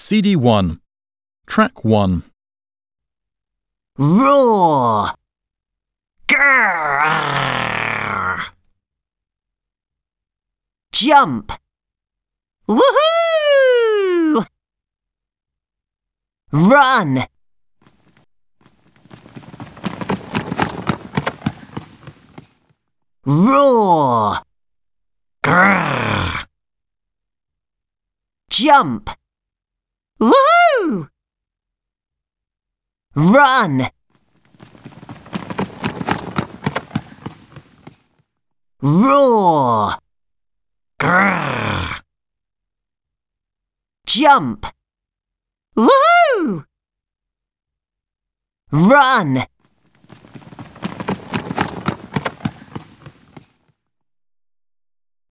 CD1. Track 1. Roar! Grrr! Jump! Woohoo! Run! Roar! Grrr! Jump! Woohoo! Run! Roar! Grrr! Jump! Woohoo! Run!